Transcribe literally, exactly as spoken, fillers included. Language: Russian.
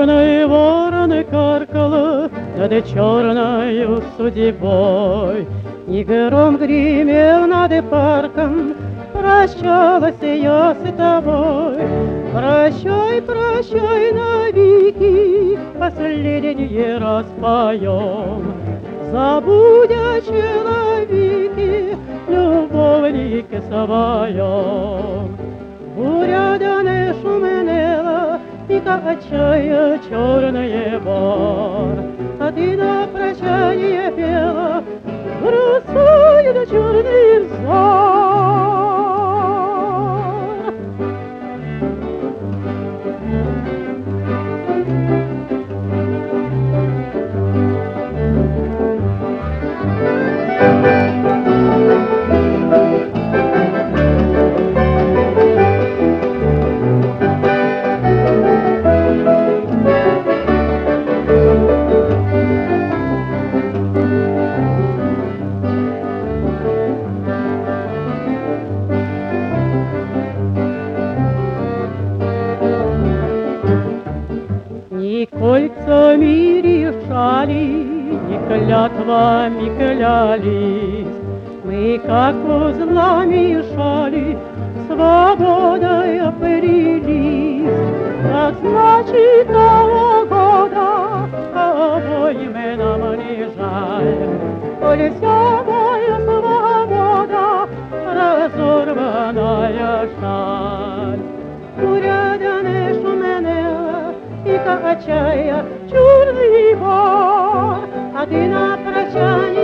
черные вороны каркала над черною судьбой. И гром гремел над парком, прощалась я с тобой. Прощай, прощай навеки, последний раз поем. Забудь о человеке, любовнике своем. Буря да не шуменела, и качая черный бар. А ты на прощание пела, бросая на черный взор. Ни кольцами решали, ни клятвами клялись. Мы, как узла мешали, свободой опрелись. Так значит, того года обоим нам не жаль. Коль вся моя свобода разорванная шаль. Буря да не шуменела, и качая черный бар, а ты на прощание